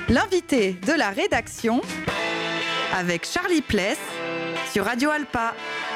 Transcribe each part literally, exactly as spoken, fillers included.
L'invité de la rédaction avec Charlie Pless sur Radio Alpa.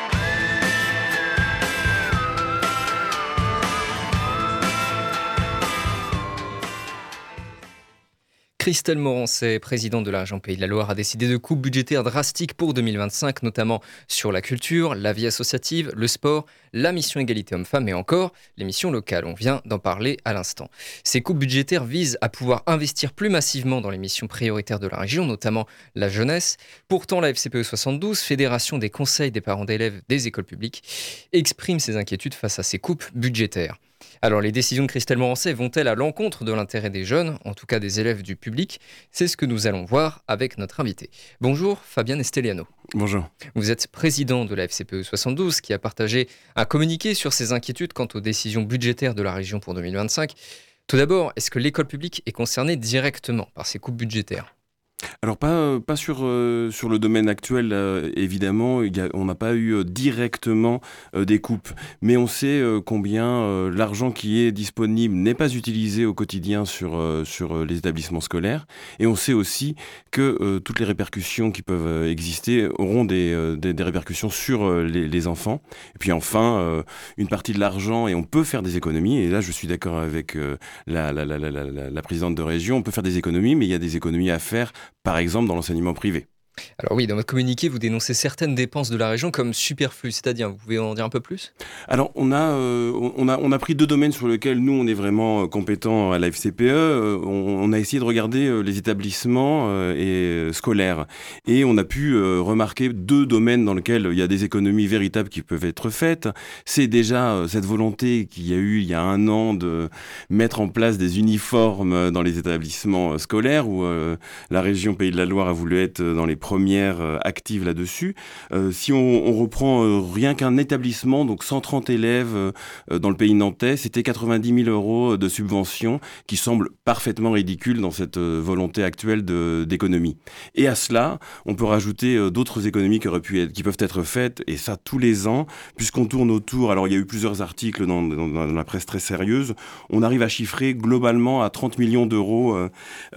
Christelle Morancet, présidente de la région Pays de la Loire, a décidé de coupes budgétaires drastiques pour deux mille vingt-cinq, notamment sur la culture, la vie associative, le sport, la mission égalité hommes-femmes et encore les missions locales. On vient d'en parler à l'instant. Ces coupes budgétaires visent à pouvoir investir plus massivement dans les missions prioritaires de la région, notamment la jeunesse. Pourtant, la F C P E soixante-douze, Fédération des conseils des parents d'élèves des écoles publiques, exprime ses inquiétudes face à ces coupes budgétaires. Alors, les décisions de Christelle Morancet vont-elles à l'encontre de l'intérêt des jeunes, en tout cas des élèves du public ? C'est ce que nous allons voir avec notre invité. Bonjour, Fabien Esteliano. Bonjour. Vous êtes président de la F C P E soixante-douze, qui a partagé un communiqué sur ses inquiétudes quant aux décisions budgétaires de la région pour deux mille vingt-cinq. Tout d'abord, est-ce que l'école publique est concernée directement par ces coupes budgétaires ? Alors pas, pas sur, euh, sur le domaine actuel, euh, évidemment, il y a, on n'a pas eu euh, directement euh, des coupes, mais on sait euh, combien euh, l'argent qui est disponible n'est pas utilisé au quotidien sur, euh, sur euh, les établissements scolaires, et on sait aussi que euh, toutes les répercussions qui peuvent euh, exister auront des, euh, des, des répercussions sur euh, les, les enfants. Et puis enfin, euh, une partie de l'argent, et on peut faire des économies, et là je suis d'accord avec euh, la, la, la, la, la, la présidente de région, on peut faire des économies, mais il y a des économies à faire, par exemple dans l'enseignement privé. Alors oui, dans votre communiqué, vous dénoncez certaines dépenses de la région comme superflues, c'est-à-dire, vous pouvez en dire un peu plus ? Alors, on a, euh, on, a, on a pris deux domaines sur lesquels nous, on est vraiment compétents à la F C P E. Euh, on, on a essayé de regarder euh, les établissements euh, et, euh, scolaires. Et on a pu euh, remarquer deux domaines dans lesquels il y a des économies véritables qui peuvent être faites. C'est déjà euh, cette volonté qu'il y a eu il y a un an de mettre en place des uniformes dans les établissements scolaires, où euh, la région Pays de la Loire a voulu être dans les première euh, active là-dessus. Euh, si on, on reprend euh, rien qu'un établissement, donc cent trente élèves euh, dans le pays nantais, c'était quatre-vingt-dix mille euros de subventions qui semblent parfaitement ridicules dans cette euh, volonté actuelle de, d'économie. Et à cela, on peut rajouter euh, d'autres économies qui, auraient pu être, qui peuvent être faites, et ça tous les ans, puisqu'on tourne autour, alors il y a eu plusieurs articles dans, dans, dans la presse très sérieuse, on arrive à chiffrer globalement à trente millions d'euros euh,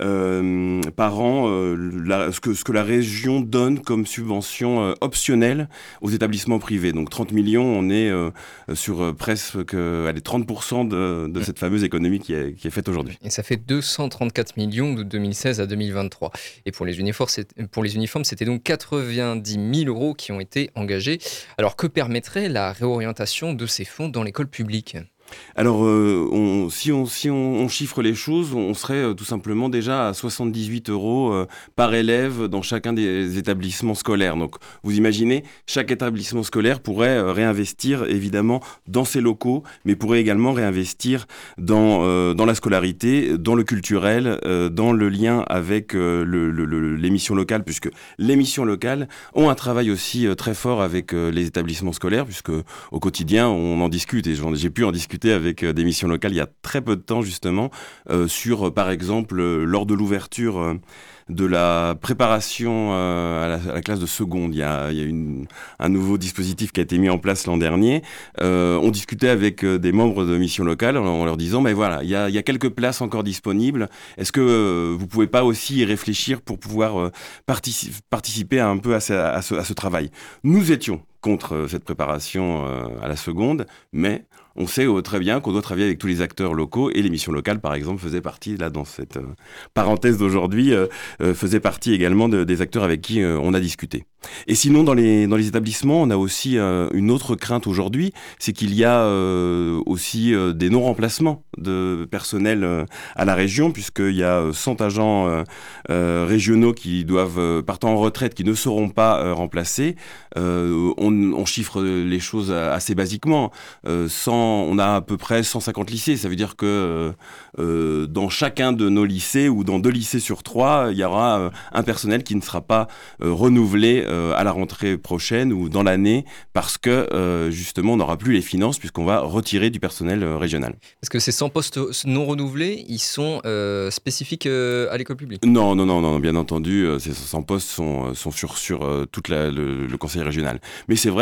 euh, par an euh, la, ce, que, ce que la région donne comme subvention euh, optionnelle aux établissements privés. Donc trente millions, on est euh, sur euh, presque allez, trente pour cent de, de cette fameuse économie qui est, qui est faite aujourd'hui. Et ça fait deux cent trente-quatre millions de deux mille seize à deux mille vingt-trois. Et pour les uniformes, pour les uniformes, c'était donc quatre-vingt-dix mille euros qui ont été engagés. Alors que permettrait la réorientation de ces fonds dans l'école publique ? Alors, euh, on, si, on, si on, on chiffre les choses, on serait euh, tout simplement déjà à soixante-dix-huit euros euh, par élève dans chacun des établissements scolaires. Donc, vous imaginez, chaque établissement scolaire pourrait euh, réinvestir évidemment dans ses locaux, mais pourrait également réinvestir dans, euh, dans la scolarité, dans le culturel, euh, dans le lien avec euh, le, le, le, les missions locales, puisque les missions locales ont un travail aussi euh, très fort avec euh, les établissements scolaires, puisque au quotidien, on en discute, et j'ai pu en discuter avec des missions locales il y a très peu de temps justement euh, sur par exemple euh, lors de l'ouverture euh, de la préparation euh, à, la, à la classe de seconde, il y a, il y a une, un nouveau dispositif qui a été mis en place l'an dernier. Euh, on discutait avec euh, des membres de missions locales en, en leur disant mais voilà, il y a, il y a quelques places encore disponibles, est-ce que euh, vous pouvez pas aussi y réfléchir pour pouvoir euh, partici- participer un peu à ce, à, ce, à ce travail. Nous étions contre cette préparation euh, à la seconde, mais on sait euh, très bien qu'on doit travailler avec tous les acteurs locaux, et les missions locales, par exemple, faisaient partie, là, dans cette euh, parenthèse d'aujourd'hui, euh, euh, faisaient partie également de, des acteurs avec qui euh, on a discuté. Et sinon, dans les, dans les établissements, on a aussi euh, une autre crainte aujourd'hui, c'est qu'il y a euh, aussi euh, des non-remplacements de personnel euh, à la région, puisqu'il y a cent agents euh, euh, régionaux qui doivent, euh, partant en retraite, qui ne seront pas euh, remplacés. Euh, on, on chiffre les choses assez basiquement. Euh, cent, on a à peu près cent cinquante lycées. Ça veut dire que euh, dans chacun de nos lycées, ou dans deux lycées sur trois, il y aura euh, un personnel qui ne sera pas euh, renouvelé euh, à la rentrée prochaine ou dans l'année, parce que euh, justement on n'aura plus les finances, puisqu'on va retirer du personnel euh, régional. Est-ce que ces cent postes non renouvelés, ils sont euh, spécifiques euh, à l'école publique ? Non, non, non, non, bien entendu, euh, ces cent postes sont, sont sur, sur euh, tout le, le conseil régional. Mais c'est vrai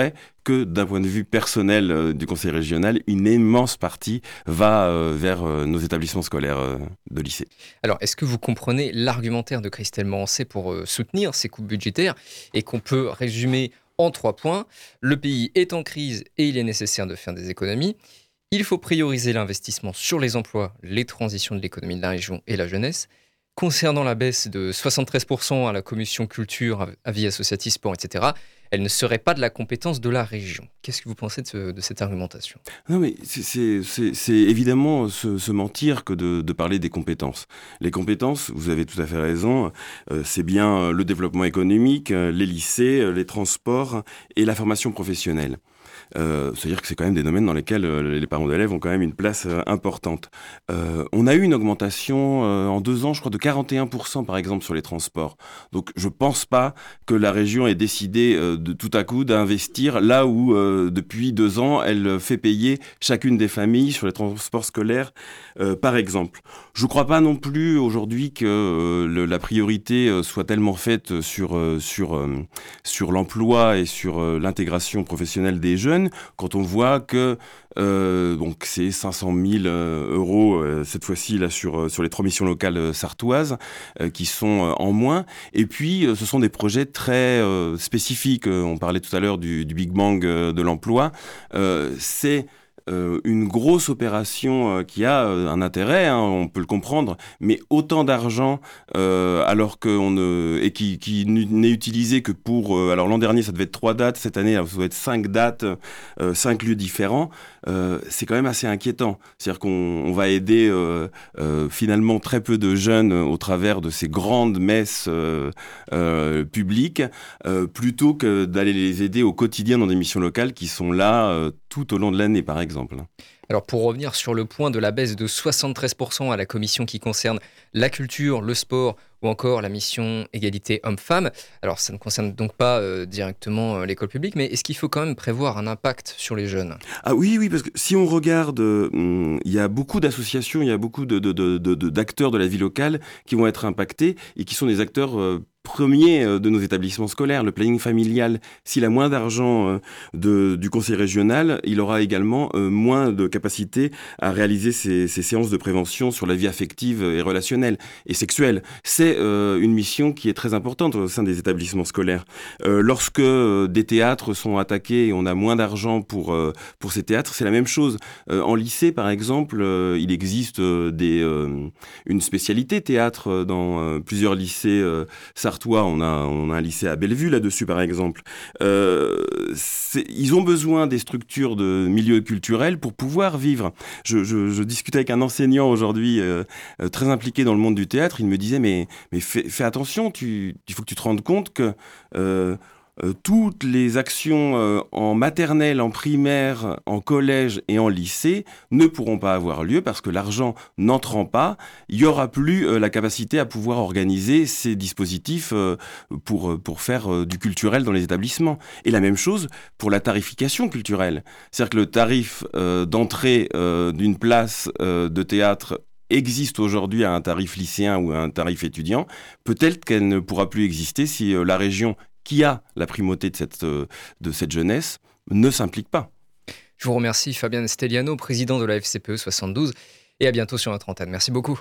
que d'un point de vue personnel euh, du conseil régional, une immense partie va euh, vers euh, nos établissements scolaires euh, de lycée. Alors, est-ce que vous comprenez l'argumentaire de Christelle Morancé pour euh, soutenir ces coupes budgétaires et qu'on peut résumer en trois points? Le pays est en crise et il est nécessaire de faire des économies. Il faut prioriser l'investissement sur les emplois, les transitions de l'économie de la région et la jeunesse. Concernant la baisse de soixante-treize pour cent à la commission culture, à vie associative, sport, et cetera, elle ne serait pas de la compétence de la région. Qu'est-ce que vous pensez de, ce, de cette argumentation ? Non, mais c'est, c'est, c'est, c'est évidemment se, se mentir que de, de parler des compétences. Les compétences, vous avez tout à fait raison, euh, c'est bien le développement économique, les lycées, les transports et la formation professionnelle. Euh, c'est-à-dire que c'est quand même des domaines dans lesquels euh, les parents d'élèves ont quand même une place euh, importante. Euh, on a eu une augmentation euh, en deux ans, je crois, de quarante et un pour cent par exemple sur les transports. Donc je pense pas que la région ait décidé euh, de tout à coup d'investir là où euh, depuis deux ans elle fait payer chacune des familles sur les transports scolaires, euh, par exemple. Je crois pas non plus aujourd'hui que euh, le, la priorité euh, soit tellement faite sur euh, sur euh, sur l'emploi et sur euh, l'intégration professionnelle des jeunes. Quand on voit que euh, donc c'est cinq cent mille euh, euros euh, cette fois-ci là sur sur les trois missions locales euh, sartoises euh, qui sont euh, en moins, et puis euh, ce sont des projets très euh, spécifiques. On parlait tout à l'heure du, du Big Bang euh, de l'emploi. Euh, c'est Euh, une grosse opération euh, qui a euh, un intérêt, hein, on peut le comprendre, mais autant d'argent euh, alors qu'on ne et qui, qui n'est utilisé que pour euh, alors l'an dernier ça devait être trois dates, cette année ça doit être cinq dates, euh, cinq lieux différents. Euh, c'est quand même assez inquiétant. C'est-à-dire qu'on on va aider euh, euh, finalement très peu de jeunes au travers de ces grandes messes euh, euh, publiques, euh, plutôt que d'aller les aider au quotidien dans des missions locales qui sont là euh, tout au long de l'année, par exemple. Alors pour revenir sur le point de la baisse de soixante-treize pour cent à la commission qui concerne la culture, le sport ou encore la mission égalité homme-femme, alors ça ne concerne donc pas euh, directement euh, l'école publique, mais est-ce qu'il faut quand même prévoir un impact sur les jeunes ? Ah oui, oui, parce que si on regarde, il euh, y a beaucoup d'associations, il y a beaucoup de, de, de, de, de, d'acteurs de la vie locale qui vont être impactés et qui sont des acteurs euh, premiers de nos établissements scolaires. Le planning familial, s'il a moins d'argent euh, de, du conseil régional, il aura également euh, moins de capacité à réaliser ces, ces séances de prévention sur la vie affective et relationnelle et sexuelle. C'est euh, une mission qui est très importante au sein des établissements scolaires. Euh, lorsque euh, des théâtres sont attaqués et on a moins d'argent pour, euh, pour ces théâtres, c'est la même chose. Euh, en lycée, par exemple, euh, il existe euh, des, euh, une spécialité théâtre dans euh, plusieurs lycées euh, sartois. On a, on a un lycée à Bellevue là-dessus, par exemple. Euh, ils ont besoin des structures de milieux culturels pour pouvoir vivre. Je, je, je discutais avec un enseignant aujourd'hui euh, euh, très impliqué dans le monde du théâtre. Il me disait, mais, mais fais, fais attention, tu, il faut que tu te rendes compte que euh, Euh, toutes les actions euh, en maternelle, en primaire, en collège et en lycée ne pourront pas avoir lieu parce que l'argent n'entrant pas, il n'y aura plus euh, la capacité à pouvoir organiser ces dispositifs euh, pour, pour faire euh, du culturel dans les établissements. Et la même chose pour la tarification culturelle. C'est-à-dire que le tarif euh, d'entrée euh, d'une place euh, de théâtre existe aujourd'hui à un tarif lycéen ou à un tarif étudiant, peut-être qu'elle ne pourra plus exister si euh, la région qui a la primauté de cette, de cette jeunesse, ne s'implique pas. Je vous remercie Fabien Stelliano, président de la F C P E soixante-douze, et à bientôt sur notre antenne. Merci beaucoup.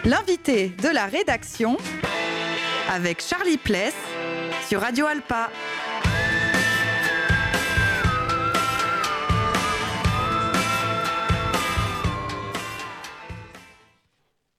L'invité de la rédaction avec Charlie Pless sur Radio Alpa.